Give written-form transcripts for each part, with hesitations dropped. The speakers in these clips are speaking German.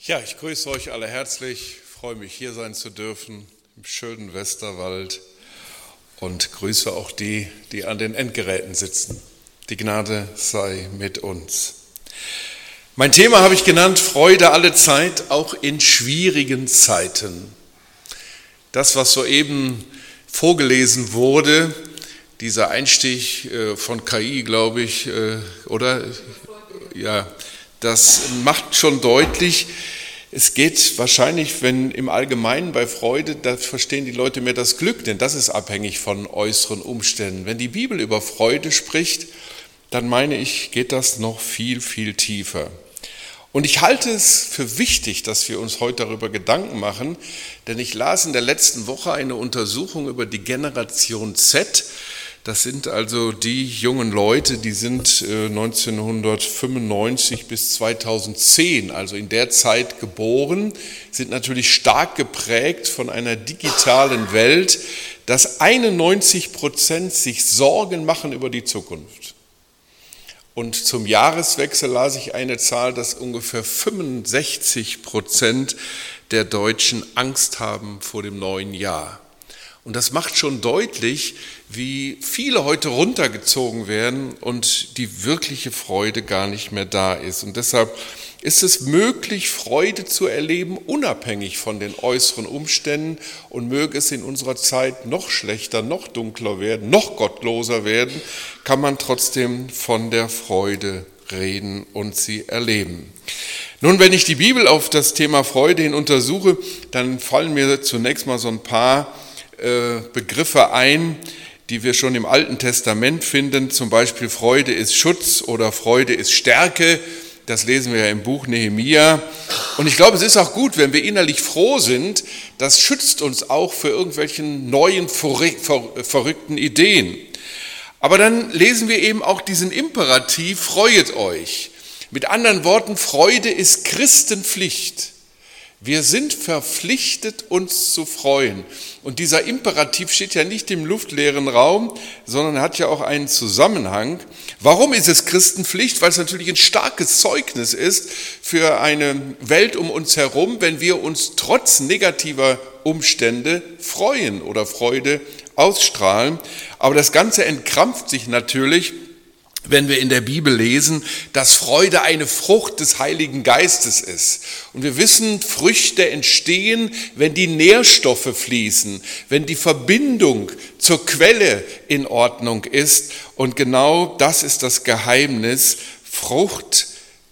Ja, ich grüße euch alle herzlich, freue mich hier sein zu dürfen im schönen Westerwald und grüße auch die, die an den Endgeräten sitzen. Die Gnade sei mit uns. Mein Thema habe ich genannt, Freude alle Zeit, auch in schwierigen Zeiten. Das, was soeben vorgelesen wurde, dieser Einstieg von KI, glaube ich, oder? Ja, das macht schon deutlich, es geht wahrscheinlich, wenn im Allgemeinen bei Freude, da verstehen die Leute mehr das Glück, denn das ist abhängig von äußeren Umständen. Wenn die Bibel über Freude spricht, dann meine ich, geht das noch viel, viel tiefer. Und ich halte es für wichtig, dass wir uns heute darüber Gedanken machen, denn ich las in der letzten Woche eine Untersuchung über die Generation Z. Das sind also die jungen Leute, die sind 1995 bis 2010, also in der Zeit geboren, sind natürlich stark geprägt von einer digitalen Welt, dass 91% sich Sorgen machen über die Zukunft. Und zum Jahreswechsel las ich eine Zahl, dass ungefähr 65% der Deutschen Angst haben vor dem neuen Jahr. Und das macht schon deutlich, wie viele heute runtergezogen werden und die wirkliche Freude gar nicht mehr da ist. Und deshalb ist es möglich, Freude zu erleben, unabhängig von den äußeren Umständen. Und möge es in unserer Zeit noch schlechter, noch dunkler werden, noch gottloser werden, kann man trotzdem von der Freude reden und sie erleben. Nun, wenn ich die Bibel auf das Thema Freude hin untersuche, dann fallen mir zunächst mal so ein paar Begriffe ein, die wir schon im Alten Testament finden, zum Beispiel Freude ist Schutz oder Freude ist Stärke, das lesen wir ja im Buch Nehemia. Und ich glaube, es ist auch gut, wenn wir innerlich froh sind, das schützt uns auch für irgendwelchen neuen, verrückten Ideen. Aber dann lesen wir eben auch diesen Imperativ, freuet euch. Mit anderen Worten, Freude ist Christenpflicht. Wir sind verpflichtet, uns zu freuen. Und dieser Imperativ steht ja nicht im luftleeren Raum, sondern hat ja auch einen Zusammenhang. Warum ist es Christenpflicht? Weil es natürlich ein starkes Zeugnis ist für eine Welt um uns herum, wenn wir uns trotz negativer Umstände freuen oder Freude ausstrahlen. Aber das Ganze entkrampft sich natürlich, wenn wir in der Bibel lesen, dass Freude eine Frucht des Heiligen Geistes ist. Und wir wissen, Früchte entstehen, wenn die Nährstoffe fließen, wenn die Verbindung zur Quelle in Ordnung ist. Und genau das ist das Geheimnis. Frucht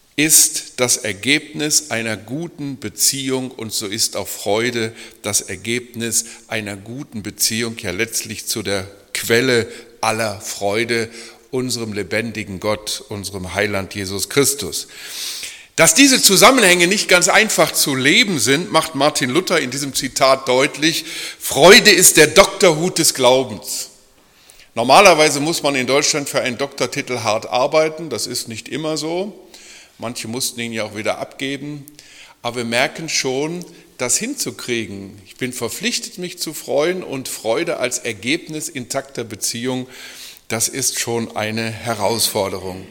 ist das Ergebnis einer guten Beziehung und so ist auch Freude das Ergebnis einer guten Beziehung, ja letztlich zu der Quelle aller Freude, unserem lebendigen Gott, unserem Heiland Jesus Christus. Dass diese Zusammenhänge nicht ganz einfach zu leben sind, macht Martin Luther in diesem Zitat deutlich. Freude ist der Doktorhut des Glaubens. Normalerweise muss man in Deutschland für einen Doktortitel hart arbeiten, das ist nicht immer so. Manche mussten ihn ja auch wieder abgeben. Aber wir merken schon, das hinzukriegen. Ich bin verpflichtet, mich zu freuen und Freude als Ergebnis intakter Beziehung, das ist schon eine Herausforderung.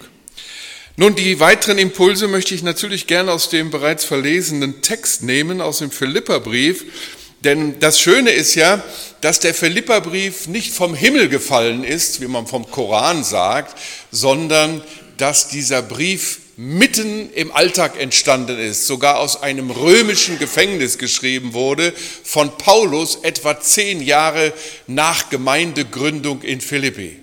Nun, die weiteren Impulse möchte ich natürlich gerne aus dem bereits verlesenen Text nehmen, aus dem Philipperbrief. Denn das Schöne ist ja, dass der Philipperbrief nicht vom Himmel gefallen ist, wie man vom Koran sagt, sondern dass dieser Brief mitten im Alltag entstanden ist, sogar aus einem römischen Gefängnis geschrieben wurde, von Paulus etwa 10 Jahre nach Gemeindegründung in Philippi.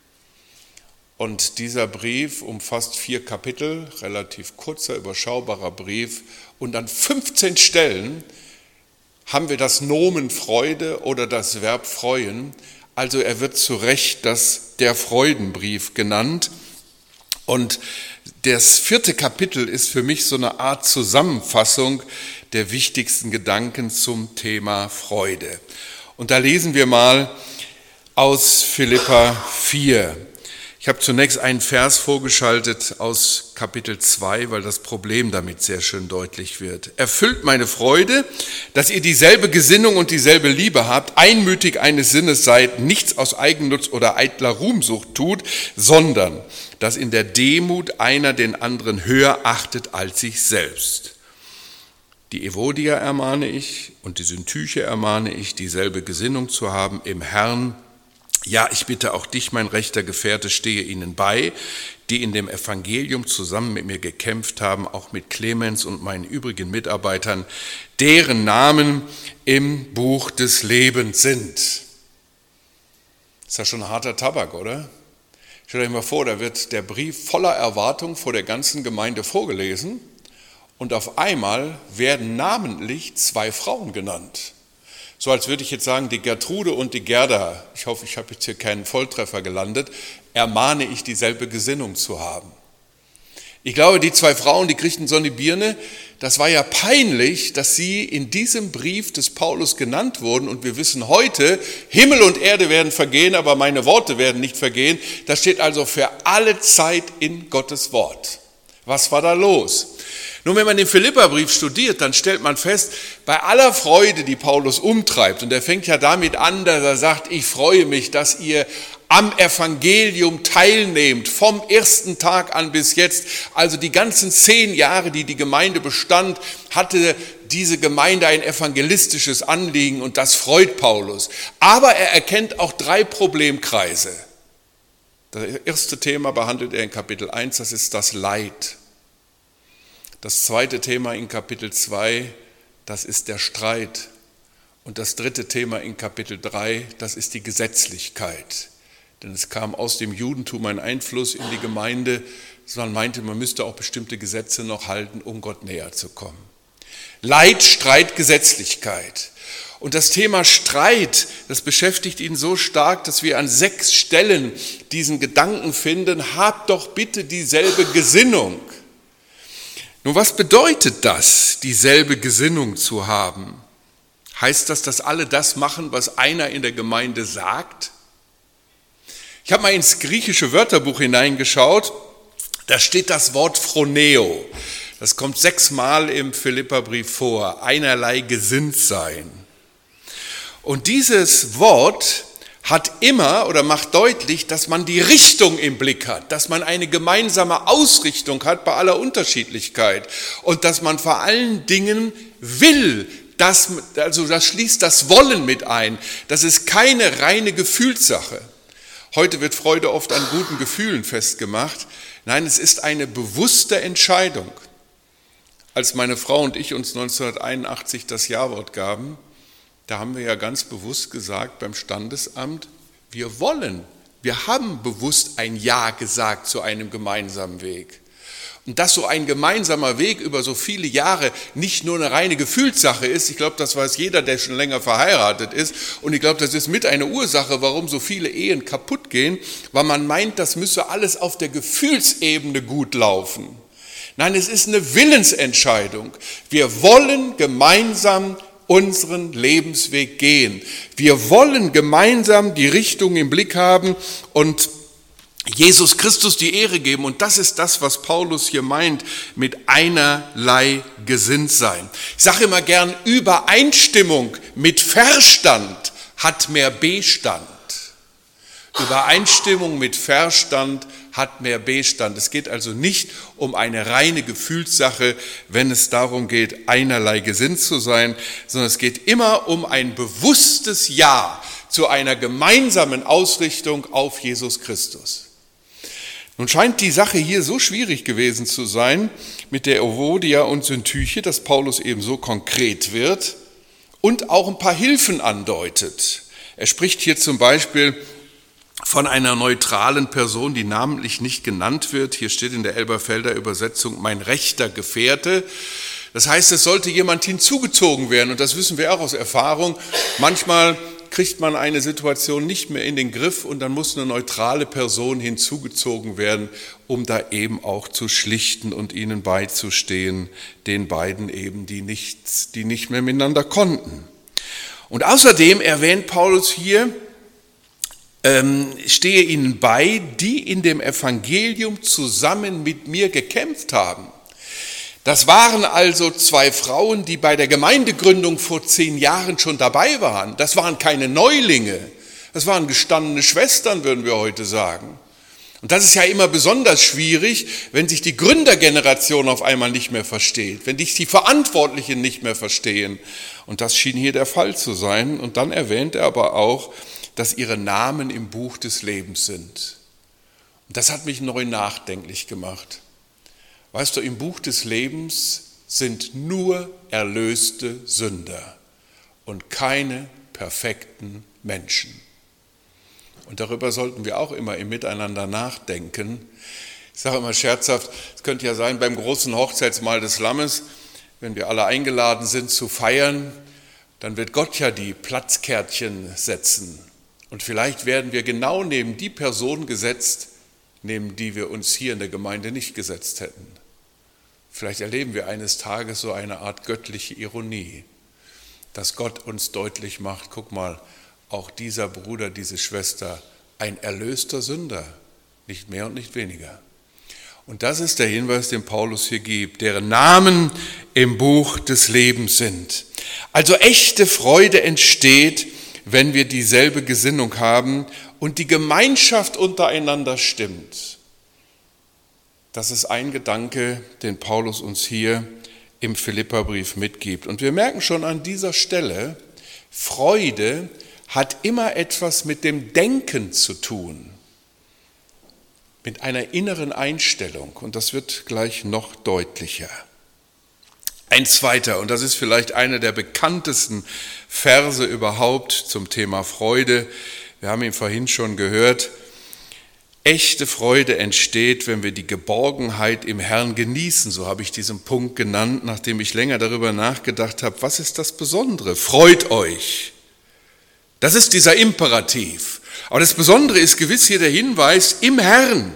Und dieser Brief umfasst 4 Kapitel, relativ kurzer, überschaubarer Brief. Und an 15 Stellen haben wir das Nomen Freude oder das Verb freuen. Also er wird zu Recht der Freudenbrief genannt. Und das 4. Kapitel ist für mich so eine Art Zusammenfassung der wichtigsten Gedanken zum Thema Freude. Und da lesen wir mal aus Philipper 4. Ich habe zunächst einen Vers vorgeschaltet aus Kapitel 2, weil das Problem damit sehr schön deutlich wird. Erfüllt meine Freude, dass ihr dieselbe Gesinnung und dieselbe Liebe habt, einmütig eines Sinnes seid, nichts aus Eigennutz oder eitler Ruhmsucht tut, sondern dass in der Demut einer den anderen höher achtet als sich selbst. Die Evodia ermahne ich und die Syntyche ermahne ich, dieselbe Gesinnung zu haben im Herrn. Ja, ich bitte auch dich, mein rechter Gefährte, stehe ihnen bei, die in dem Evangelium zusammen mit mir gekämpft haben, auch mit Clemens und meinen übrigen Mitarbeitern, deren Namen im Buch des Lebens sind. Ist ja schon ein harter Tabak, oder? Stellt euch mal vor, da wird der Brief voller Erwartung vor der ganzen Gemeinde vorgelesen und auf einmal werden namentlich 2 Frauen genannt. So als würde ich jetzt sagen, die Gertrude und die Gerda, ich hoffe, ich habe jetzt hier keinen Volltreffer gelandet, ermahne ich, dieselbe Gesinnung zu haben. Ich glaube, die 2 Frauen, die kriegten so eine Birne, das war ja peinlich, dass sie in diesem Brief des Paulus genannt wurden und wir wissen heute, Himmel und Erde werden vergehen, aber meine Worte werden nicht vergehen. Das steht also für alle Zeit in Gottes Wort. Was war da los? Nun, wenn man den Philipperbrief studiert, dann stellt man fest, bei aller Freude, die Paulus umtreibt, und er fängt ja damit an, dass er sagt, ich freue mich, dass ihr am Evangelium teilnehmt, vom ersten Tag an bis jetzt, also die ganzen 10 Jahre, die die Gemeinde bestand, hatte diese Gemeinde ein evangelistisches Anliegen und das freut Paulus. Aber er erkennt auch 3 Problemkreise. Das erste Thema behandelt er in Kapitel 1, das ist das Leid. Das zweite Thema in Kapitel 2, das ist der Streit. Und das dritte Thema in Kapitel 3, das ist die Gesetzlichkeit. Denn es kam aus dem Judentum ein Einfluss in die Gemeinde, man meinte, man müsste auch bestimmte Gesetze noch halten, um Gott näher zu kommen. Leid, Streit, Gesetzlichkeit. Und das Thema Streit, das beschäftigt ihn so stark, dass wir an 6 Stellen diesen Gedanken finden, habt doch bitte dieselbe Gesinnung. Nun, was bedeutet das, dieselbe Gesinnung zu haben? Heißt das, dass alle das machen, was einer in der Gemeinde sagt? Ich habe mal ins griechische Wörterbuch hineingeschaut, da steht das Wort Phroneo. Das kommt 6 Mal im Philipperbrief vor, einerlei gesinnt sein. Und dieses Wort hat immer oder macht deutlich, dass man die Richtung im Blick hat, dass man eine gemeinsame Ausrichtung hat bei aller Unterschiedlichkeit und dass man vor allen Dingen will, das schließt das Wollen mit ein. Das ist keine reine Gefühlssache. Heute wird Freude oft an guten Gefühlen festgemacht. Nein, es ist eine bewusste Entscheidung. Als meine Frau und ich uns 1981 das Ja-Wort gaben, da haben wir ja ganz bewusst gesagt beim Standesamt, wir haben bewusst ein Ja gesagt zu einem gemeinsamen Weg. Und dass so ein gemeinsamer Weg über so viele Jahre nicht nur eine reine Gefühlssache ist, ich glaube, das weiß jeder, der schon länger verheiratet ist. Und ich glaube, das ist mit eine Ursache, warum so viele Ehen kaputt gehen, weil man meint, das müsse alles auf der Gefühlsebene gut laufen. Nein, es ist eine Willensentscheidung. Wir wollen gemeinsam unseren Lebensweg gehen. Wir wollen gemeinsam die Richtung im Blick haben und Jesus Christus die Ehre geben. Und das ist das, was Paulus hier meint mit einerlei gesinnt sein. Ich sage immer gern, Übereinstimmung mit Verstand hat mehr Bestand. Übereinstimmung mit Verstand hat mehr Bestand. Es geht also nicht um eine reine Gefühlssache, wenn es darum geht, einerlei gesinnt zu sein, sondern es geht immer um ein bewusstes Ja zu einer gemeinsamen Ausrichtung auf Jesus Christus. Nun scheint die Sache hier so schwierig gewesen zu sein mit der Evodia und Syntyche, dass Paulus eben so konkret wird und auch ein paar Hilfen andeutet. Er spricht hier zum Beispiel von einer neutralen Person, die namentlich nicht genannt wird. Hier steht in der Elberfelder Übersetzung, mein rechter Gefährte. Das heißt, es sollte jemand hinzugezogen werden und das wissen wir auch aus Erfahrung. Manchmal kriegt man eine Situation nicht mehr in den Griff und dann muss eine neutrale Person hinzugezogen werden, um da eben auch zu schlichten und ihnen beizustehen, den beiden eben, die nicht mehr miteinander konnten. Und außerdem erwähnt Paulus hier, stehe ihnen bei, die in dem Evangelium zusammen mit mir gekämpft haben. Das waren also 2 Frauen, die bei der Gemeindegründung vor 10 Jahren schon dabei waren. Das waren keine Neulinge, das waren gestandene Schwestern, würden wir heute sagen. Und das ist ja immer besonders schwierig, wenn sich die Gründergeneration auf einmal nicht mehr versteht, wenn sich die Verantwortlichen nicht mehr verstehen. Und das schien hier der Fall zu sein. Und dann erwähnt er aber auch, dass ihre Namen im Buch des Lebens sind. Und das hat mich neu nachdenklich gemacht. Weißt du, im Buch des Lebens sind nur erlöste Sünder und keine perfekten Menschen. Und darüber sollten wir auch immer im Miteinander nachdenken. Ich sage immer scherzhaft, es könnte ja sein, beim großen Hochzeitsmahl des Lammes, wenn wir alle eingeladen sind zu feiern, dann wird Gott ja die Platzkärtchen setzen. Und vielleicht werden wir genau neben die Person gesetzt, neben die wir uns hier in der Gemeinde nicht gesetzt hätten. Vielleicht erleben wir eines Tages so eine Art göttliche Ironie, dass Gott uns deutlich macht, guck mal, auch dieser Bruder, diese Schwester, ein erlöster Sünder, nicht mehr und nicht weniger. Und das ist der Hinweis, den Paulus hier gibt, deren Namen im Buch des Lebens sind. Also echte Freude entsteht, wenn wir dieselbe Gesinnung haben und die Gemeinschaft untereinander stimmt. Das ist ein Gedanke, den Paulus uns hier im Philipperbrief mitgibt. Und wir merken schon an dieser Stelle, Freude hat immer etwas mit dem Denken zu tun, mit einer inneren Einstellung. Und das wird gleich noch deutlicher. Ein zweiter, und das ist vielleicht einer der bekanntesten Verse überhaupt zum Thema Freude. Wir haben ihn vorhin schon gehört. Echte Freude entsteht, wenn wir die Geborgenheit im Herrn genießen. So habe ich diesen Punkt genannt, nachdem ich länger darüber nachgedacht habe. Was ist das Besondere? Freut euch. Das ist dieser Imperativ. Aber das Besondere ist gewiss hier der Hinweis im Herrn.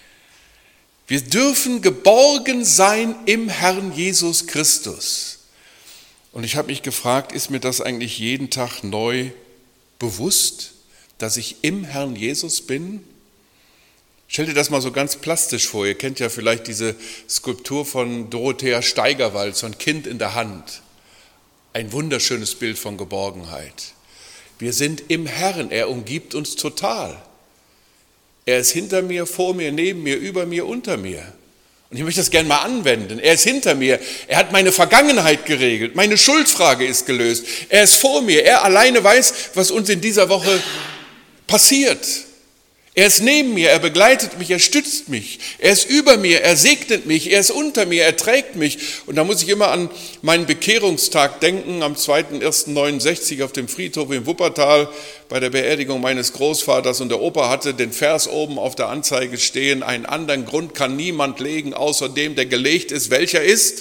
Wir dürfen geborgen sein im Herrn Jesus Christus. Und ich habe mich gefragt, ist mir das eigentlich jeden Tag neu bewusst, dass ich im Herrn Jesus bin? Stell dir das mal so ganz plastisch vor. Ihr kennt ja vielleicht diese Skulptur von Dorothea Steigerwald, so ein Kind in der Hand. Ein wunderschönes Bild von Geborgenheit. Wir sind im Herrn, er umgibt uns total. Er ist hinter mir, vor mir, neben mir, über mir, unter mir. Und ich möchte das gerne mal anwenden. Er ist hinter mir, er hat meine Vergangenheit geregelt, meine Schuldfrage ist gelöst. Er ist vor mir, er alleine weiß, was uns in dieser Woche passiert. Er ist neben mir, er begleitet mich, er stützt mich, er ist über mir, er segnet mich, er ist unter mir, er trägt mich. Und da muss ich immer an meinen Bekehrungstag denken, am 2.1.69 auf dem Friedhof in Wuppertal bei der Beerdigung meines Großvaters. Und der Opa hatte den Vers oben auf der Anzeige stehen, einen anderen Grund kann niemand legen, außer dem, der gelegt ist. Welcher ist?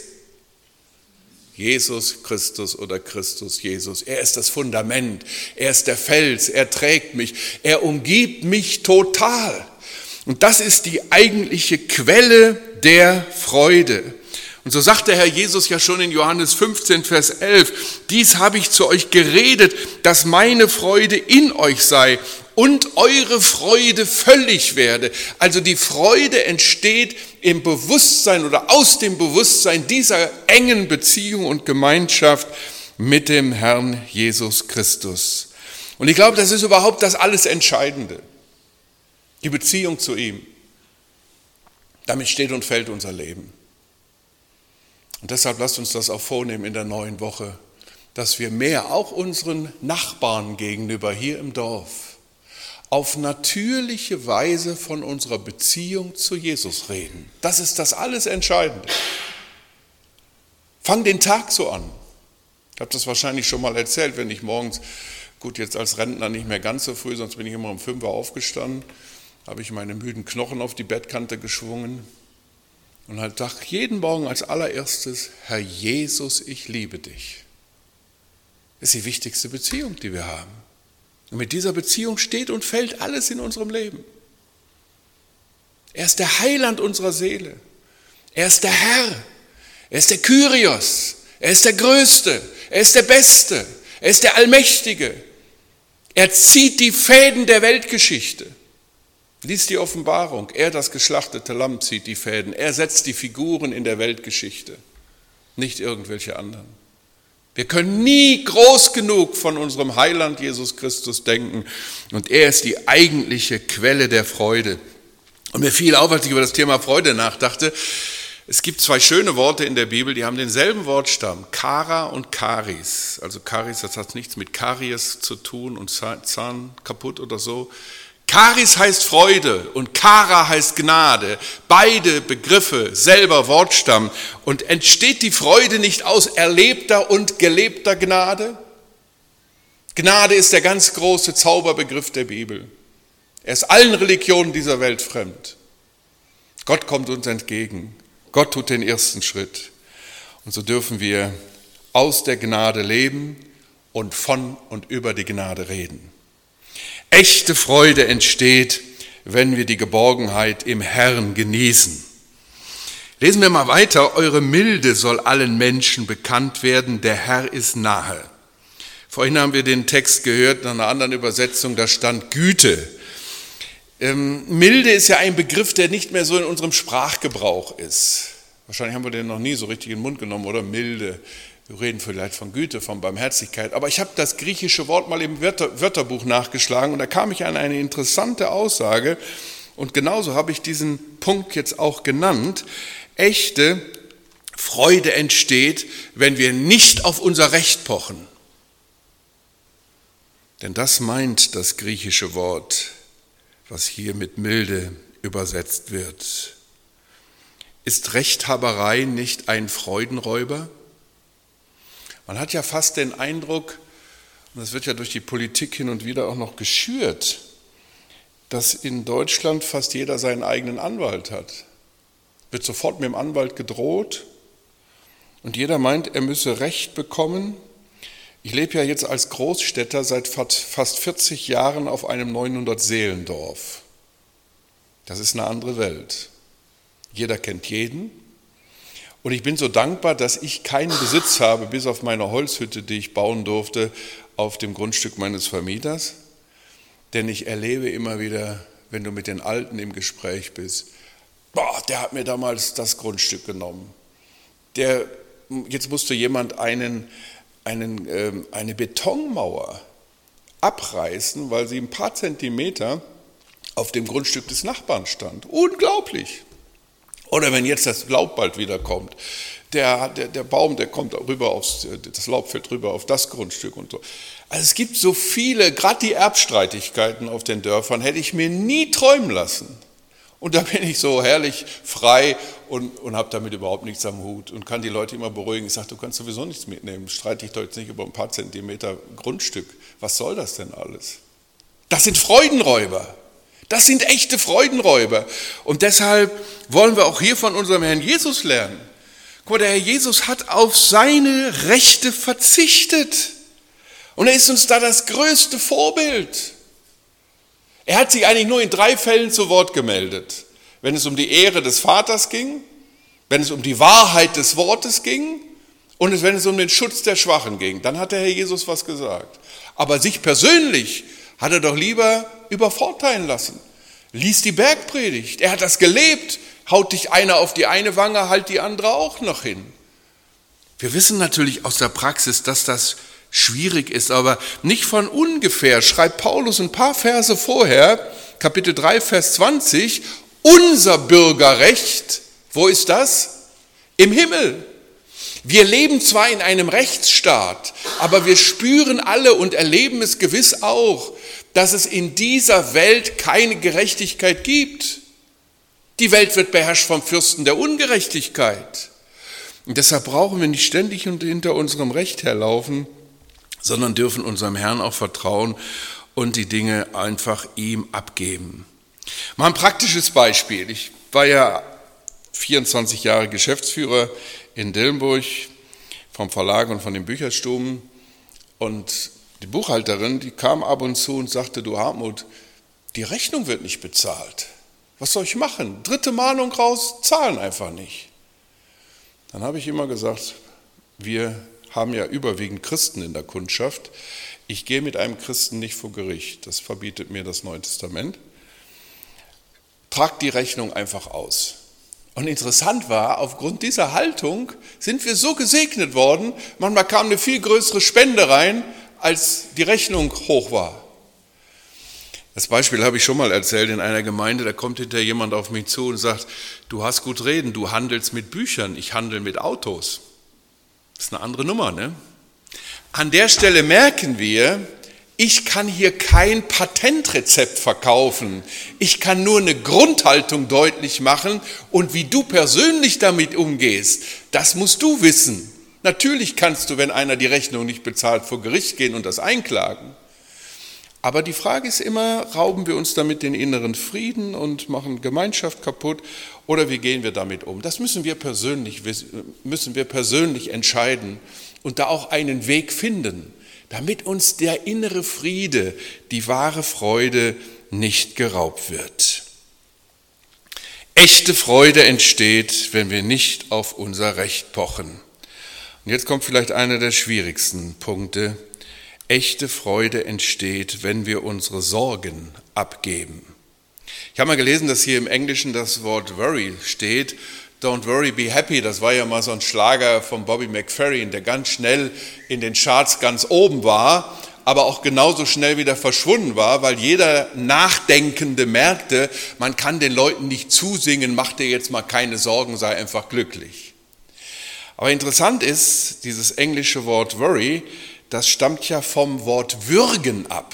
Jesus Christus oder Christus Jesus. Er ist das Fundament, er ist der Fels, er trägt mich, er umgibt mich total. Und das ist die eigentliche Quelle der Freude. Und so sagt der Herr Jesus ja schon in Johannes 15, Vers 11, dies habe ich zu euch geredet, dass meine Freude in euch sei und eure Freude völlig werde. Also die Freude entsteht im Bewusstsein oder aus dem Bewusstsein dieser engen Beziehung und Gemeinschaft mit dem Herrn Jesus Christus. Und ich glaube, das ist überhaupt das alles Entscheidende. Die Beziehung zu ihm. Damit steht und fällt unser Leben. Und deshalb lasst uns das auch vornehmen in der neuen Woche, dass wir mehr auch unseren Nachbarn gegenüber hier im Dorf auf natürliche Weise von unserer Beziehung zu Jesus reden. Das ist das alles Entscheidende. Fang den Tag so an. Ich habe das wahrscheinlich schon mal erzählt, wenn ich morgens, gut jetzt als Rentner nicht mehr ganz so früh, sonst bin ich immer um 5 Uhr aufgestanden, habe ich meine müden Knochen auf die Bettkante geschwungen und halt dachte jeden Morgen als allererstes, Herr Jesus, ich liebe dich. Das ist die wichtigste Beziehung, die wir haben. Und mit dieser Beziehung steht und fällt alles in unserem Leben. Er ist der Heiland unserer Seele. Er ist der Herr. Er ist der Kyrios. Er ist der Größte. Er ist der Beste. Er ist der Allmächtige. Er zieht die Fäden der Weltgeschichte. Lies die Offenbarung. Er, das geschlachtete Lamm, zieht die Fäden. Er setzt die Figuren in der Weltgeschichte. Nicht irgendwelche anderen. Wir können nie groß genug von unserem Heiland Jesus Christus denken. Und er ist die eigentliche Quelle der Freude. Und mir fiel auf, als ich über das Thema Freude nachdachte, es gibt zwei schöne Worte in der Bibel, die haben denselben Wortstamm, Chara und Charis. Also Charis, das hat nichts mit Karies zu tun und Zahn kaputt oder so. Charis heißt Freude und Chara heißt Gnade. Beide Begriffe, selber Wortstamm. Und entsteht die Freude nicht aus erlebter und gelebter Gnade? Gnade ist der ganz große Zauberbegriff der Bibel. Er ist allen Religionen dieser Welt fremd. Gott kommt uns entgegen. Gott tut den ersten Schritt. Und so dürfen wir aus der Gnade leben und von und über die Gnade reden. Echte Freude entsteht, wenn wir die Geborgenheit im Herrn genießen. Lesen wir mal weiter. Eure Milde soll allen Menschen bekannt werden, der Herr ist nahe. Vorhin haben wir den Text gehört, nach einer anderen Übersetzung, da stand Güte. Milde ist ja ein Begriff, der nicht mehr so in unserem Sprachgebrauch ist. Wahrscheinlich haben wir den noch nie so richtig in den Mund genommen, oder? Milde. Wir reden vielleicht von Güte, von Barmherzigkeit. Aber ich habe das griechische Wort mal im Wörterbuch nachgeschlagen und da kam ich an eine interessante Aussage. Und genauso habe ich diesen Punkt jetzt auch genannt. Echte Freude entsteht, wenn wir nicht auf unser Recht pochen. Denn das meint das griechische Wort, was hier mit Milde übersetzt wird. Ist Rechthaberei nicht ein Freudenräuber? Man hat ja fast den Eindruck, und das wird ja durch die Politik hin und wieder auch noch geschürt, dass in Deutschland fast jeder seinen eigenen Anwalt hat. Wird sofort mit dem Anwalt gedroht und jeder meint, er müsse Recht bekommen. Ich lebe ja jetzt als Großstädter seit fast 40 Jahren auf einem 900-Seelendorf. Das ist eine andere Welt. Jeder kennt jeden. Und ich bin so dankbar, dass ich keinen Besitz habe, bis auf meine Holzhütte, die ich bauen durfte, auf dem Grundstück meines Vermieters. Denn ich erlebe immer wieder, wenn du mit den Alten im Gespräch bist, boah, der hat mir damals das Grundstück genommen. Jetzt musste jemand eine Betonmauer abreißen, weil sie ein paar Zentimeter auf dem Grundstück des Nachbarn stand. Unglaublich. Oder wenn jetzt das Laub bald wieder kommt, der Baum, der kommt rüber das Laub fällt rüber auf das Grundstück und so. Also es gibt so viele, gerade die Erbstreitigkeiten auf den Dörfern, hätte ich mir nie träumen lassen. Und da bin ich so herrlich frei und habe damit überhaupt nichts am Hut und kann die Leute immer beruhigen. Ich sage, du kannst sowieso nichts mitnehmen, streite dich doch jetzt nicht über ein paar Zentimeter Grundstück. Was soll das denn alles? Das sind Freudenräuber. Das sind echte Freudenräuber. Und deshalb wollen wir auch hier von unserem Herrn Jesus lernen. Guck mal, der Herr Jesus hat auf seine Rechte verzichtet. Und er ist uns da das größte Vorbild. Er hat sich eigentlich nur in 3 Fällen zu Wort gemeldet. Wenn es um die Ehre des Vaters ging, wenn es um die Wahrheit des Wortes ging und wenn es um den Schutz der Schwachen ging. Dann hat der Herr Jesus was gesagt. Aber sich persönlich hat er doch lieber übervorteilen lassen. Lies die Bergpredigt. Er hat das gelebt. Haut dich einer auf die eine Wange, halt die andere auch noch hin. Wir wissen natürlich aus der Praxis, dass das schwierig ist, aber nicht von ungefähr schreibt Paulus ein paar Verse vorher, Kapitel 3, Vers 20, unser Bürgerrecht, wo ist das? Im Himmel. Wir leben zwar in einem Rechtsstaat, aber wir spüren alle und erleben es gewiss auch, dass es in dieser Welt keine Gerechtigkeit gibt. Die Welt wird beherrscht vom Fürsten der Ungerechtigkeit. Und deshalb brauchen wir nicht ständig hinter unserem Recht herlaufen, sondern dürfen unserem Herrn auch vertrauen und die Dinge einfach ihm abgeben. Mal ein praktisches Beispiel. Ich war ja 24 Jahre Geschäftsführer in Dillenburg vom Verlag und von den Bücherstuben und die Buchhalterin, die kam ab und zu und sagte, du Hartmut, die Rechnung wird nicht bezahlt. Was soll ich machen? 3. Mahnung raus, zahlen einfach nicht. Dann habe ich immer gesagt, wir haben ja überwiegend Christen in der Kundschaft. Ich gehe mit einem Christen nicht vor Gericht. Das verbietet mir das Neue Testament. Tragt die Rechnung einfach aus. Und interessant war, aufgrund dieser Haltung sind wir so gesegnet worden, manchmal kam eine viel größere Spende rein, als die Rechnung hoch war. Das Beispiel habe ich schon mal erzählt in einer Gemeinde, da kommt hinterher jemand auf mich zu und sagt, du hast gut reden, du handelst mit Büchern, ich handle mit Autos. Das ist eine andere Nummer, ne? An der Stelle merken wir, ich kann hier kein Patentrezept verkaufen. Ich kann nur eine Grundhaltung deutlich machen und wie du persönlich damit umgehst, das musst du wissen. Natürlich kannst du, wenn einer die Rechnung nicht bezahlt, vor Gericht gehen und das einklagen. Aber die Frage ist immer, rauben wir uns damit den inneren Frieden und machen Gemeinschaft kaputt oder wie gehen wir damit um? Das müssen wir persönlich entscheiden und da auch einen Weg finden, damit uns der innere Friede, die wahre Freude nicht geraubt wird. Echte Freude entsteht, wenn wir nicht auf unser Recht pochen. Und jetzt kommt vielleicht einer der schwierigsten Punkte. Echte Freude entsteht, wenn wir unsere Sorgen abgeben. Ich habe mal gelesen, dass hier im Englischen das Wort worry steht. Don't worry, be happy. Das war ja mal so ein Schlager von Bobby McFerrin, der ganz schnell in den Charts ganz oben war, aber auch genauso schnell wieder verschwunden war, weil jeder Nachdenkende merkte, man kann den Leuten nicht zusingen, mach dir jetzt mal keine Sorgen, sei einfach glücklich. Aber interessant ist, dieses englische Wort worry, das stammt ja vom Wort würgen ab.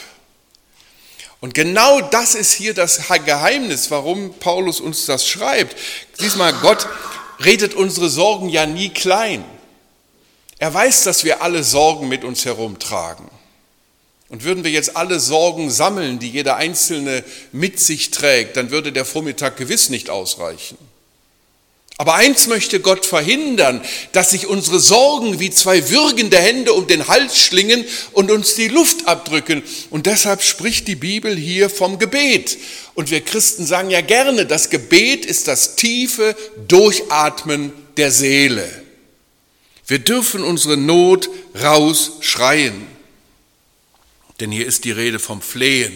Und genau das ist hier das Geheimnis, warum Paulus uns das schreibt. Siehst mal, Gott redet unsere Sorgen ja nie klein. Er weiß, dass wir alle Sorgen mit uns herumtragen. Und würden wir jetzt alle Sorgen sammeln, die jeder Einzelne mit sich trägt, dann würde der Vormittag gewiss nicht ausreichen. Aber eins möchte Gott verhindern, dass sich unsere Sorgen wie zwei würgende Hände um den Hals schlingen und uns die Luft abdrücken. Und deshalb spricht die Bibel hier vom Gebet. Und wir Christen sagen ja gerne, das Gebet ist das tiefe Durchatmen der Seele. Wir dürfen unsere Not rausschreien. Denn hier ist die Rede vom Flehen.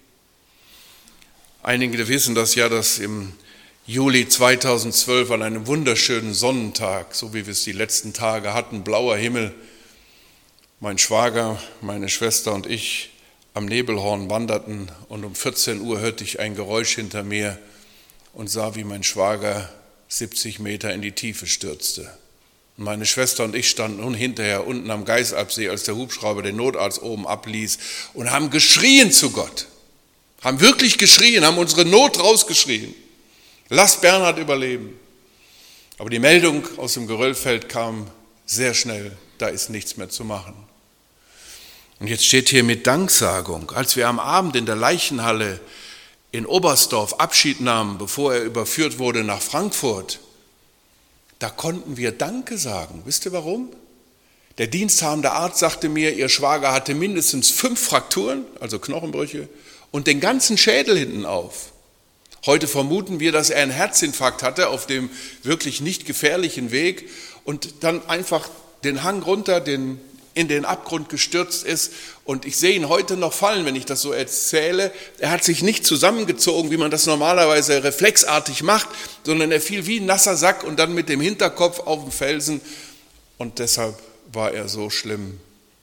Einige wissen das ja, dass im Juli 2012 an einem wunderschönen Sonnentag, so wie wir es die letzten Tage hatten, blauer Himmel, mein Schwager, meine Schwester und ich am Nebelhorn wanderten und um 14 Uhr hörte ich ein Geräusch hinter mir und sah, wie mein Schwager 70 Meter in die Tiefe stürzte. Und meine Schwester und ich standen nun hinterher unten am Geisalpsee, als der Hubschrauber den Notarzt oben abließ und haben geschrien zu Gott, haben wirklich geschrien, haben unsere Not rausgeschrien. Lass Bernhard überleben. Aber die Meldung aus dem Geröllfeld kam sehr schnell, da ist nichts mehr zu machen. Und jetzt steht hier mit Danksagung, als wir am Abend in der Leichenhalle in Oberstdorf Abschied nahmen, bevor er überführt wurde nach Frankfurt, da konnten wir Danke sagen. Wisst ihr warum? Der diensthabende Arzt sagte mir, ihr Schwager hatte mindestens 5 Frakturen, also Knochenbrüche, und den ganzen Schädel hinten auf. Heute vermuten wir, dass er einen Herzinfarkt hatte auf dem wirklich nicht gefährlichen Weg und dann einfach den Hang runter in den Abgrund gestürzt ist. Und ich sehe ihn heute noch fallen, wenn ich das so erzähle. Er hat sich nicht zusammengezogen, wie man das normalerweise reflexartig macht, sondern er fiel wie ein nasser Sack und dann mit dem Hinterkopf auf den Felsen. Und deshalb war er so schlimm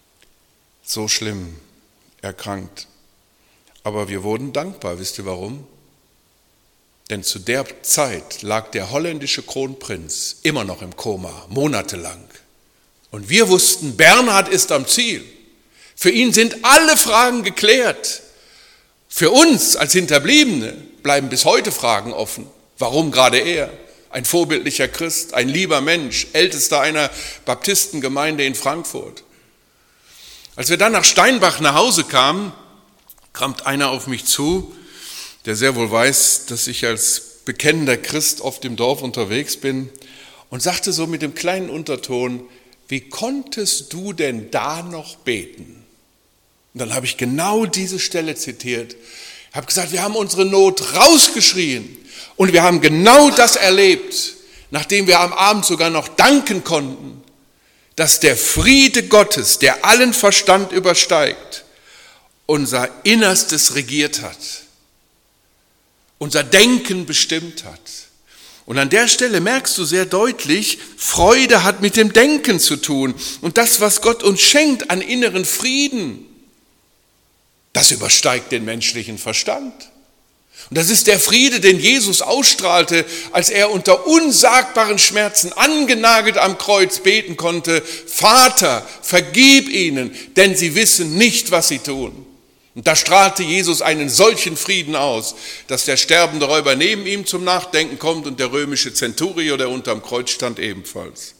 erkrankt. Aber wir wurden dankbar. Wisst ihr warum? Denn zu der Zeit lag der holländische Kronprinz immer noch im Koma, monatelang. Und wir wussten, Bernhard ist am Ziel. Für ihn sind alle Fragen geklärt. Für uns als Hinterbliebene bleiben bis heute Fragen offen. Warum gerade er? Ein vorbildlicher Christ, ein lieber Mensch, ältester einer Baptistengemeinde in Frankfurt. Als wir dann nach Steinbach nach Hause kamen, kam einer auf mich zu, der sehr wohl weiß, dass ich als bekennender Christ oft im Dorf unterwegs bin und sagte so mit dem kleinen Unterton, wie konntest du denn da noch beten? Und dann habe ich genau diese Stelle zitiert, habe gesagt, wir haben unsere Not rausgeschrien und wir haben genau das erlebt, nachdem wir am Abend sogar noch danken konnten, dass der Friede Gottes, der allen Verstand übersteigt, unser Innerstes regiert hat. Unser Denken bestimmt hat. Und an der Stelle merkst du sehr deutlich, Freude hat mit dem Denken zu tun. Und das, was Gott uns schenkt an inneren Frieden, Das übersteigt den menschlichen Verstand. Und das ist der Friede, den Jesus ausstrahlte, als er unter unsagbaren Schmerzen angenagelt am Kreuz beten konnte: Vater, vergib ihnen, denn sie wissen nicht, was sie tun. Und da strahlte Jesus einen solchen Frieden aus, dass der sterbende Räuber neben ihm zum Nachdenken kommt und der römische Zenturion, der unterm Kreuz stand, ebenfalls.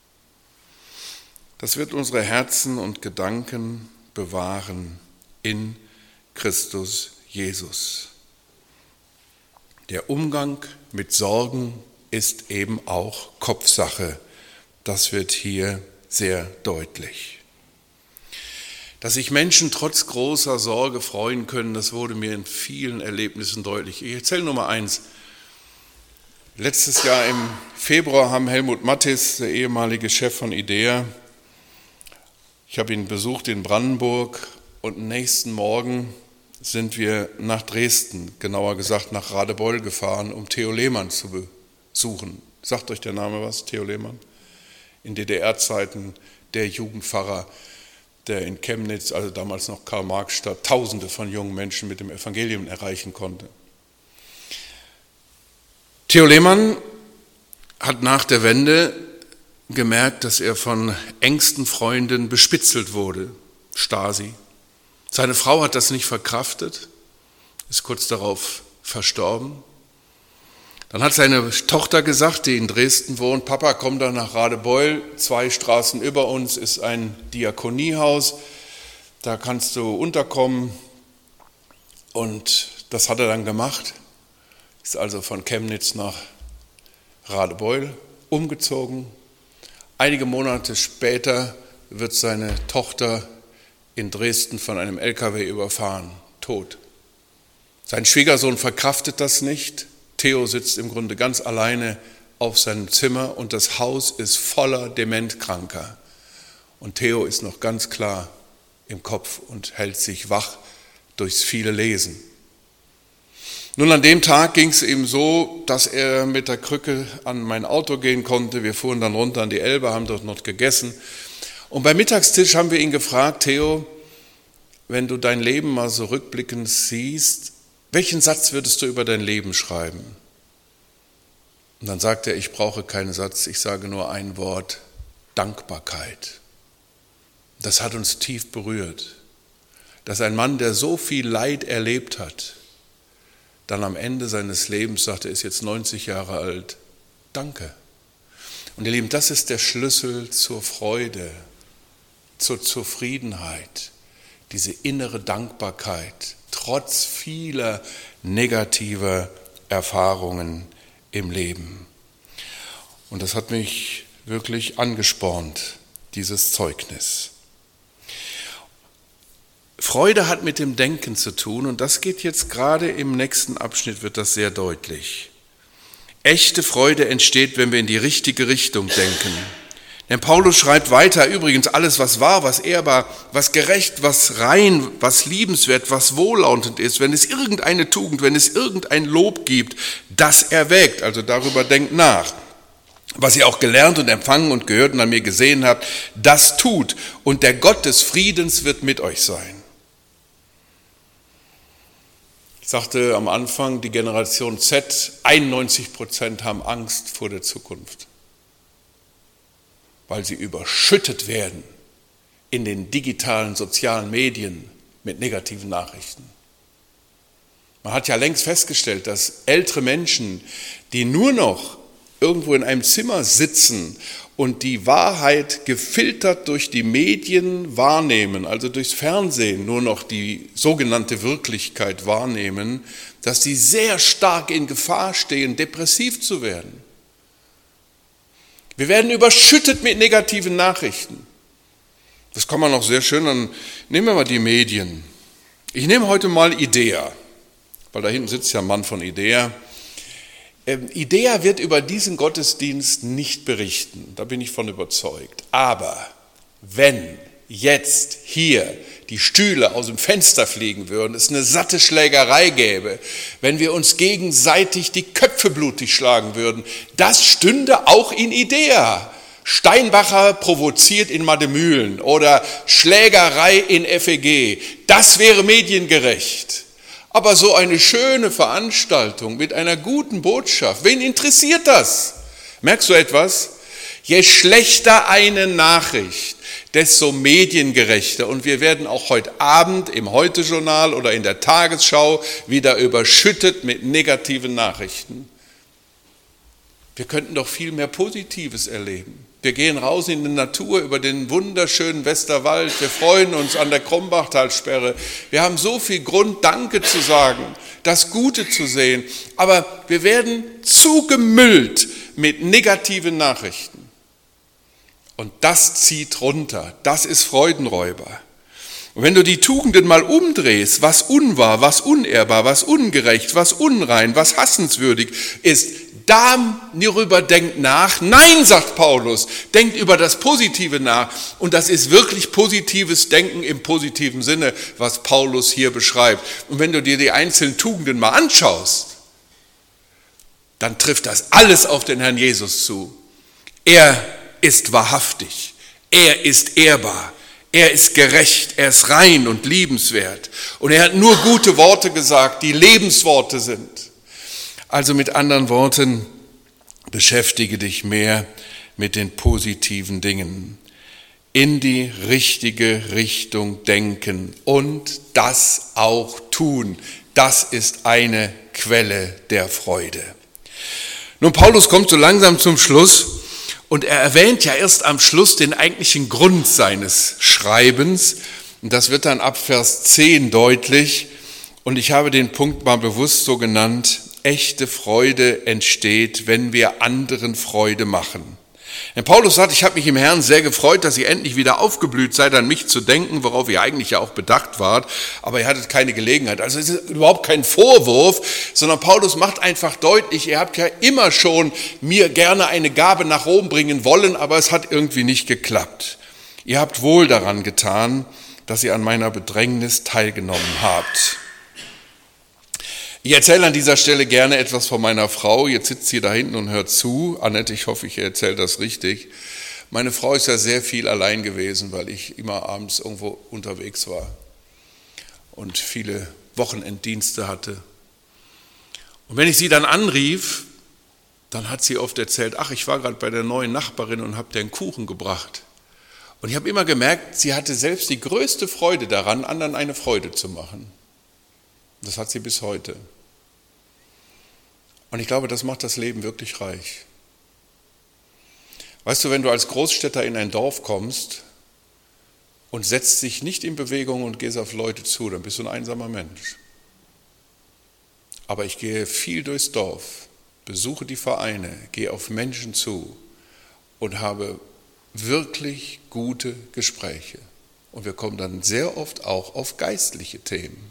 Das wird unsere Herzen und Gedanken bewahren in Christus Jesus. Der Umgang mit Sorgen ist eben auch Kopfsache. Das wird hier sehr deutlich. Dass sich Menschen trotz großer Sorge freuen können, das wurde mir in vielen Erlebnissen deutlich. Ich erzähle nur mal eins. Letztes Jahr im Februar haben Helmut Mattis, der ehemalige Chef von IDEA, ich habe ihn besucht in Brandenburg und am nächsten Morgen sind wir nach Dresden, genauer gesagt nach Radebeul gefahren, um Theo Lehmann zu besuchen. Sagt euch der Name was, Theo Lehmann? In DDR-Zeiten der Jugendpfarrer, der in Chemnitz, also damals noch Karl-Marx-Stadt, Tausende von jungen Menschen mit dem Evangelium erreichen konnte. Theo Lehmann hat nach der Wende gemerkt, dass er von engsten Freunden bespitzelt wurde, Stasi. Seine Frau hat das nicht verkraftet, ist kurz darauf verstorben. Dann hat seine Tochter gesagt, die in Dresden wohnt: Papa, komm doch nach Radebeul, 2 Straßen über uns ist ein Diakoniehaus, da kannst du unterkommen. Und das hat er dann gemacht, ist also von Chemnitz nach Radebeul umgezogen. Einige Monate später wird seine Tochter in Dresden von einem LKW überfahren, tot. Sein Schwiegersohn verkraftet das nicht. Theo sitzt im Grunde ganz alleine auf seinem Zimmer und das Haus ist voller Dementkranker. Und Theo ist noch ganz klar im Kopf und hält sich wach durchs viele Lesen. Nun, an dem Tag ging es ihm so, dass er mit der Krücke an mein Auto gehen konnte. Wir fuhren dann runter an die Elbe, haben dort noch gegessen. Und beim Mittagstisch haben wir ihn gefragt: Theo, wenn du dein Leben mal so rückblickend siehst, welchen Satz würdest du über dein Leben schreiben? Und dann sagt er: Ich brauche keinen Satz, ich sage nur ein Wort: Dankbarkeit. Das hat uns tief berührt, dass ein Mann, der so viel Leid erlebt hat, dann am Ende seines Lebens sagt, er ist jetzt 90 Jahre alt: Danke. Und ihr Lieben, das ist der Schlüssel zur Freude, zur Zufriedenheit, diese innere Dankbarkeit, trotz vieler negativer Erfahrungen im Leben. Und das hat mich wirklich angespornt, dieses Zeugnis. Freude hat mit dem Denken zu tun und das geht jetzt gerade im nächsten Abschnitt, wird das sehr deutlich. Echte Freude entsteht, wenn wir in die richtige Richtung denken. Denn Paulus schreibt weiter: Übrigens, alles, was wahr, was ehrbar, was gerecht, was rein, was liebenswert, was wohllautend ist, wenn es irgendeine Tugend, wenn es irgendein Lob gibt, das erwägt, also darüber denkt nach. Was ihr auch gelernt und empfangen und gehört und an mir gesehen habt, das tut, und der Gott des Friedens wird mit euch sein. Ich sagte am Anfang, die Generation Z, 91% haben Angst vor der Zukunft, weil sie überschüttet werden in den digitalen sozialen Medien mit negativen Nachrichten. Man hat ja längst festgestellt, dass ältere Menschen, die nur noch irgendwo in einem Zimmer sitzen und die Wahrheit gefiltert durch die Medien wahrnehmen, also durchs Fernsehen nur noch die sogenannte Wirklichkeit wahrnehmen, dass die sehr stark in Gefahr stehen, depressiv zu werden. Wir werden überschüttet mit negativen Nachrichten. Das kann man auch sehr schön, dann nehmen wir mal die Medien. Ich nehme heute mal IDEA, weil da hinten sitzt ja ein Mann von IDEA. IDEA wird über diesen Gottesdienst nicht berichten, da bin ich von überzeugt. Aber wenn jetzt hier die Stühle aus dem Fenster fliegen würden, es eine satte Schlägerei gäbe, wenn wir uns gegenseitig die Köpfe blutig schlagen würden, das stünde auch in IDEA. Steinbacher provoziert in Mademühlen oder Schlägerei in FEG. Das wäre mediengerecht. Aber so eine schöne Veranstaltung mit einer guten Botschaft, wen interessiert das? Merkst du etwas? Je schlechter eine Nachricht, desto mediengerechter. Und wir werden auch heute Abend im Heute-Journal oder in der Tagesschau wieder überschüttet mit negativen Nachrichten. Wir könnten doch viel mehr Positives erleben. Wir gehen raus in die Natur über den wunderschönen Westerwald. Wir freuen uns an der Krombachtalsperre. Wir haben so viel Grund, Danke zu sagen, das Gute zu sehen. Aber wir werden zugemüllt mit negativen Nachrichten. Und das zieht runter. Das ist Freudenräuber. Und wenn du die Tugenden mal umdrehst, was unwahr, was unehrbar, was ungerecht, was unrein, was hassenswürdig ist, darüber denkt nach. Nein, sagt Paulus, denkt über das Positive nach. Und das ist wirklich positives Denken im positiven Sinne, was Paulus hier beschreibt. Und wenn du dir die einzelnen Tugenden mal anschaust, dann trifft das alles auf den Herrn Jesus zu. Er ist wahrhaftig, er ist ehrbar, er ist gerecht, er ist rein und liebenswert. Und er hat nur gute Worte gesagt, die Lebensworte sind. Also mit anderen Worten, beschäftige dich mehr mit den positiven Dingen. In die richtige Richtung denken und das auch tun. Das ist eine Quelle der Freude. Nun, Paulus kommt so langsam zum Schluss und er erwähnt ja erst am Schluss den eigentlichen Grund seines Schreibens. Und das wird dann ab Vers 10 deutlich. Und ich habe den Punkt mal bewusst so genannt: Echte Freude entsteht, wenn wir anderen Freude machen. Denn Paulus sagt, ich habe mich im Herrn sehr gefreut, dass ihr endlich wieder aufgeblüht seid, an mich zu denken, worauf ihr eigentlich ja auch bedacht wart, aber ihr hattet keine Gelegenheit. Also es ist überhaupt kein Vorwurf, sondern Paulus macht einfach deutlich, ihr habt ja immer schon mir gerne eine Gabe nach Rom bringen wollen, aber es hat irgendwie nicht geklappt. Ihr habt wohl daran getan, dass ihr an meiner Bedrängnis teilgenommen habt. Ich erzähle an dieser Stelle gerne etwas von meiner Frau. Jetzt sitzt sie da hinten und hört zu. Annette, ich hoffe, ich erzähle das richtig. Meine Frau ist ja sehr viel allein gewesen, weil ich immer abends irgendwo unterwegs war und viele Wochenenddienste hatte. Und wenn ich sie dann anrief, dann hat sie oft erzählt, ach, ich war gerade bei der neuen Nachbarin und habe dir einen Kuchen gebracht. Und ich habe immer gemerkt, sie hatte selbst die größte Freude daran, anderen eine Freude zu machen. Das hat sie bis heute. Und ich glaube, das macht das Leben wirklich reich. Weißt du, wenn du als Großstädter in ein Dorf kommst und setzt dich nicht in Bewegung und gehst auf Leute zu, dann bist du ein einsamer Mensch. Aber ich gehe viel durchs Dorf, besuche die Vereine, gehe auf Menschen zu und habe wirklich gute Gespräche. Und wir kommen dann sehr oft auch auf geistliche Themen.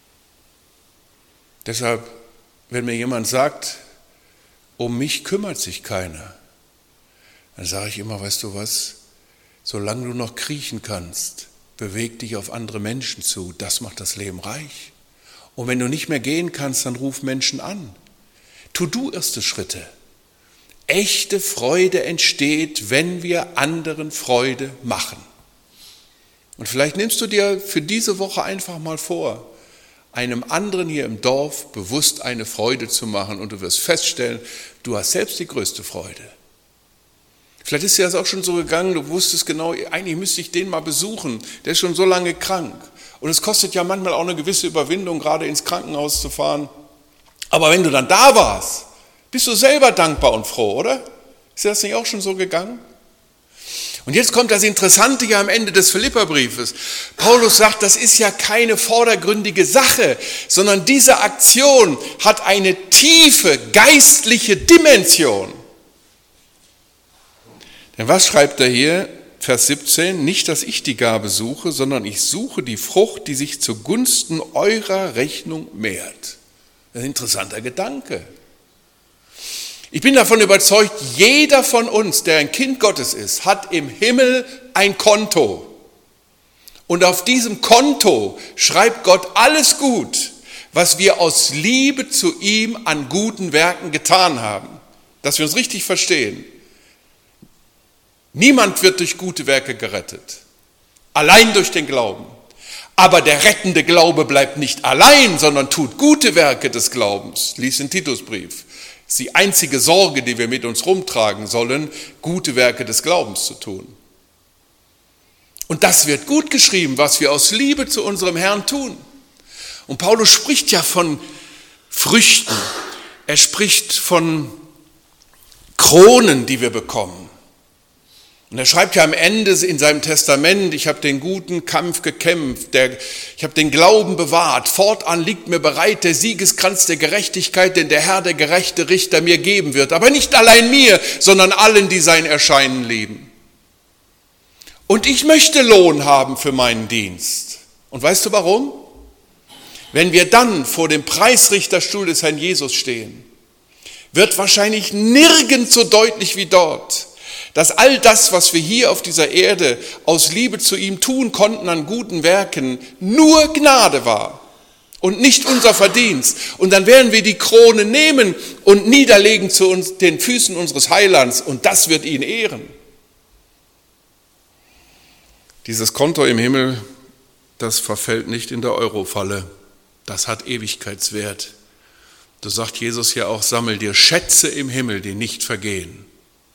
Deshalb, wenn mir jemand sagt, um mich kümmert sich keiner, dann sage ich immer, weißt du was, solange du noch kriechen kannst, beweg dich auf andere Menschen zu, das macht das Leben reich. Und wenn du nicht mehr gehen kannst, dann ruf Menschen an. Tu du erste Schritte. Echte Freude entsteht, wenn wir anderen Freude machen. Und vielleicht nimmst du dir für diese Woche einfach mal vor, einem anderen hier im Dorf bewusst eine Freude zu machen und du wirst feststellen, du hast selbst die größte Freude. Vielleicht ist dir das auch schon so gegangen, du wusstest genau, eigentlich müsste ich den mal besuchen, der ist schon so lange krank. Und es kostet ja manchmal auch eine gewisse Überwindung, gerade ins Krankenhaus zu fahren. Aber wenn du dann da warst, bist du selber dankbar und froh, oder? Ist dir das nicht auch schon so gegangen? Und jetzt kommt das Interessante ja am Ende des Philipperbriefes. Paulus sagt, das ist ja keine vordergründige Sache, sondern diese Aktion hat eine tiefe geistliche Dimension. Denn was schreibt er hier? Vers 17, nicht, dass ich die Gabe suche, sondern ich suche die Frucht, die sich zugunsten eurer Rechnung mehrt. Das ist ein interessanter Gedanke. Ich bin davon überzeugt, jeder von uns, der ein Kind Gottes ist, hat im Himmel ein Konto. Und auf diesem Konto schreibt Gott alles gut, was wir aus Liebe zu ihm an guten Werken getan haben. Dass wir uns richtig verstehen. Niemand wird durch gute Werke gerettet, allein durch den Glauben. Aber der rettende Glaube bleibt nicht allein, sondern tut gute Werke des Glaubens. Lies den Titusbrief. Das ist die einzige Sorge, die wir mit uns rumtragen sollen, gute Werke des Glaubens zu tun. Und das wird gut geschrieben, was wir aus Liebe zu unserem Herrn tun. Und Paulus spricht ja von Früchten. Er spricht von Kronen, die wir bekommen. Und er schreibt ja am Ende in seinem Testament, ich habe den guten Kampf gekämpft, ich habe den Glauben bewahrt, fortan liegt mir bereit der Siegeskranz der Gerechtigkeit, den der Herr, der gerechte Richter, mir geben wird. Aber nicht allein mir, sondern allen, die sein Erscheinen lieben. Und ich möchte Lohn haben für meinen Dienst. Und weißt du warum? Wenn wir dann vor dem Preisrichterstuhl des Herrn Jesus stehen, wird wahrscheinlich nirgends so deutlich wie dort, dass all das, was wir hier auf dieser Erde aus Liebe zu ihm tun konnten an guten Werken, nur Gnade war und nicht unser Verdienst. Und dann werden wir die Krone nehmen und niederlegen zu uns, den Füßen unseres Heilands, und das wird ihn ehren. Dieses Konto im Himmel, das verfällt nicht in der Eurofalle, das hat Ewigkeitswert. Da sagt Jesus ja auch, sammel dir Schätze im Himmel, die nicht vergehen.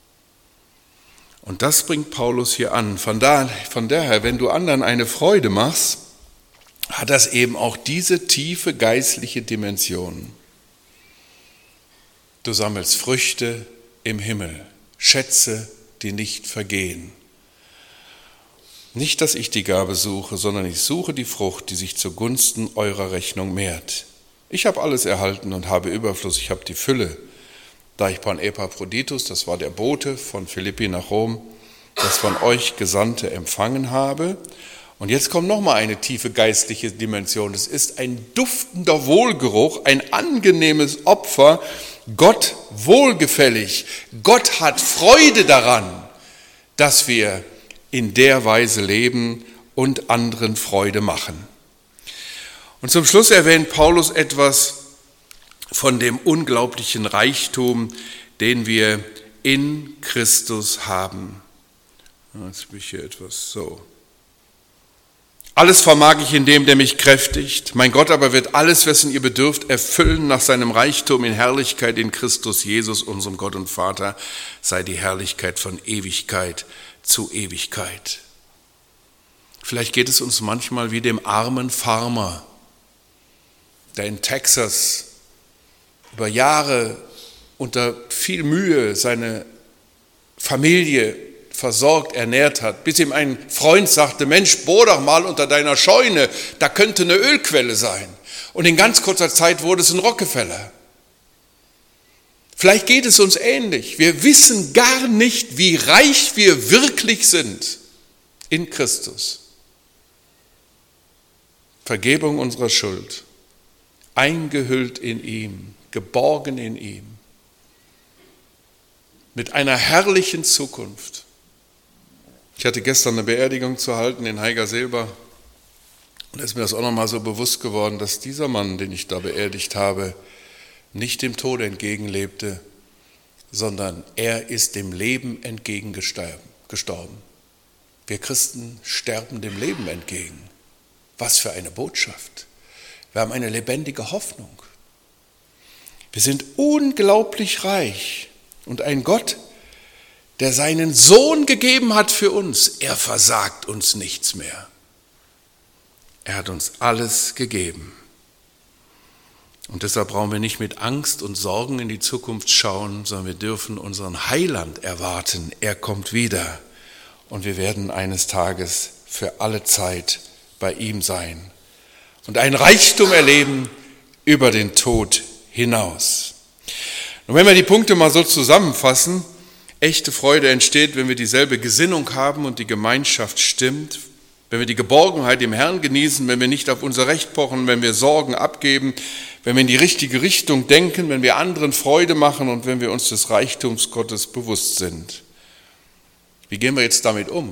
Und das bringt Paulus hier an. Von daher, wenn du anderen eine Freude machst, hat das eben auch diese tiefe geistliche Dimension. Du sammelst Früchte im Himmel, Schätze, die nicht vergehen. Nicht, dass ich die Gabe suche, sondern ich suche die Frucht, die sich zugunsten eurer Rechnung mehrt. Ich habe alles erhalten und habe Überfluss, ich habe die Fülle. Da ich von Epaphroditus, das war der Bote von Philippi nach Rom, das von euch Gesandte empfangen habe. Und jetzt kommt nochmal eine tiefe geistliche Dimension. Es ist ein duftender Wohlgeruch, ein angenehmes Opfer, Gott wohlgefällig. Gott hat Freude daran, dass wir in der Weise leben und anderen Freude machen. Und zum Schluss erwähnt Paulus etwas von dem unglaublichen Reichtum, den wir in Christus haben. Jetzt bin ich hier etwas so. Alles vermag ich in dem, der mich kräftigt. Mein Gott aber wird alles, wessen ihr bedürft, erfüllen nach seinem Reichtum in Herrlichkeit in Christus Jesus, unserem Gott und Vater, sei die Herrlichkeit von Ewigkeit zu Ewigkeit. Vielleicht geht es uns manchmal wie dem armen Farmer, der in Texas über Jahre unter viel Mühe seine Familie versorgt, ernährt hat, bis ihm ein Freund sagte, Mensch, bohr doch mal unter deiner Scheune, da könnte eine Ölquelle sein. Und in ganz kurzer Zeit wurde es ein Rockefeller. Vielleicht geht es uns ähnlich. Wir wissen gar nicht, wie reich wir wirklich sind in Christus. Vergebung unserer Schuld, eingehüllt in ihm, geborgen in ihm, mit einer herrlichen Zukunft. Ich hatte gestern eine Beerdigung zu halten in Heigersilber und da ist mir das auch nochmal so bewusst geworden, dass dieser Mann, den ich da beerdigt habe, nicht dem Tod entgegenlebte, sondern er ist dem Leben entgegengestorben. Wir Christen sterben dem Leben entgegen. Was für eine Botschaft. Wir haben eine lebendige Hoffnung. Wir sind unglaublich reich und ein Gott, der seinen Sohn gegeben hat für uns, er versagt uns nichts mehr. Er hat uns alles gegeben. Und deshalb brauchen wir nicht mit Angst und Sorgen in die Zukunft schauen, sondern wir dürfen unseren Heiland erwarten. Er kommt wieder und wir werden eines Tages für alle Zeit bei ihm sein und ein Reichtum erleben über den Tod hinaus. Und wenn wir die Punkte mal so zusammenfassen, echte Freude entsteht, wenn wir dieselbe Gesinnung haben und die Gemeinschaft stimmt, wenn wir die Geborgenheit im Herrn genießen, wenn wir nicht auf unser Recht pochen, wenn wir Sorgen abgeben, wenn wir in die richtige Richtung denken, wenn wir anderen Freude machen und wenn wir uns des Reichtums Gottes bewusst sind. Wie gehen wir jetzt damit um?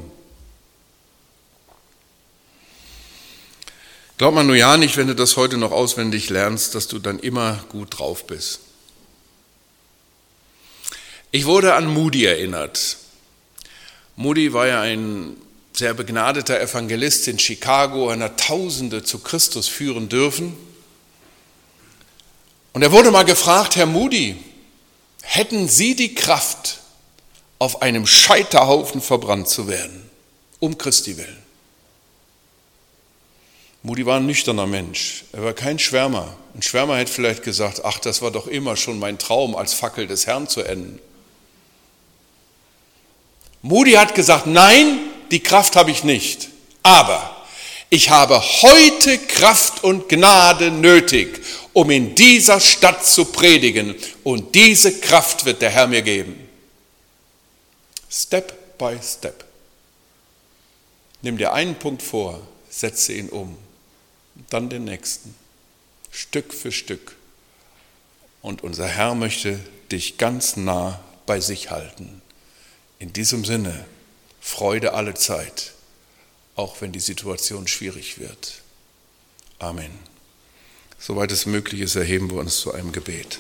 Glaub man nur ja nicht, wenn du das heute noch auswendig lernst, dass du dann immer gut drauf bist. Ich wurde an Moody erinnert. Moody war ja ein sehr begnadeter Evangelist in Chicago, er hat Tausende zu Christus führen dürfen. Und er wurde mal gefragt, Herr Moody, hätten Sie die Kraft, auf einem Scheiterhaufen verbrannt zu werden, um Christi willen? Moody war ein nüchterner Mensch, er war kein Schwärmer. Ein Schwärmer hätte vielleicht gesagt, ach, das war doch immer schon mein Traum, als Fackel des Herrn zu enden. Moody hat gesagt, nein, die Kraft habe ich nicht, aber ich habe heute Kraft und Gnade nötig, um in dieser Stadt zu predigen, und diese Kraft wird der Herr mir geben. Step by step. Nimm dir einen Punkt vor, setze ihn um, dann den nächsten, Stück für Stück. Und unser Herr möchte dich ganz nah bei sich halten. In diesem Sinne, Freude alle Zeit, auch wenn die Situation schwierig wird. Amen. Soweit es möglich ist, erheben wir uns zu einem Gebet.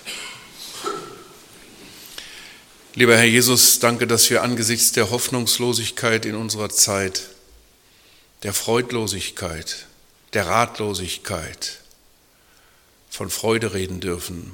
Lieber Herr Jesus, danke, dass wir angesichts der Hoffnungslosigkeit in unserer Zeit, der Freudlosigkeit, der Ratlosigkeit von Freude reden dürfen.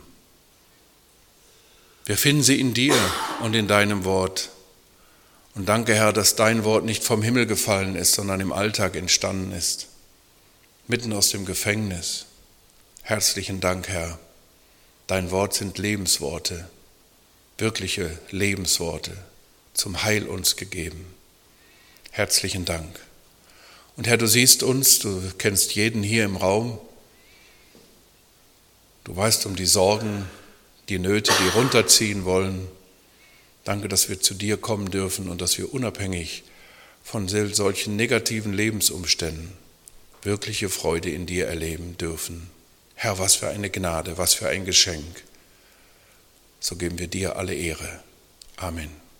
Wir finden sie in dir und in deinem Wort. Und danke, Herr, dass dein Wort nicht vom Himmel gefallen ist, sondern im Alltag entstanden ist, mitten aus dem Gefängnis. Herzlichen Dank, Herr. Dein Wort sind Lebensworte, wirkliche Lebensworte, zum Heil uns gegeben. Herzlichen Dank. Und Herr, du siehst uns, du kennst jeden hier im Raum. Du weißt um die Sorgen, die Nöte, die runterziehen wollen. Danke, dass wir zu dir kommen dürfen und dass wir unabhängig von solchen negativen Lebensumständen wirkliche Freude in dir erleben dürfen. Herr, was für eine Gnade, was für ein Geschenk. So geben wir dir alle Ehre. Amen.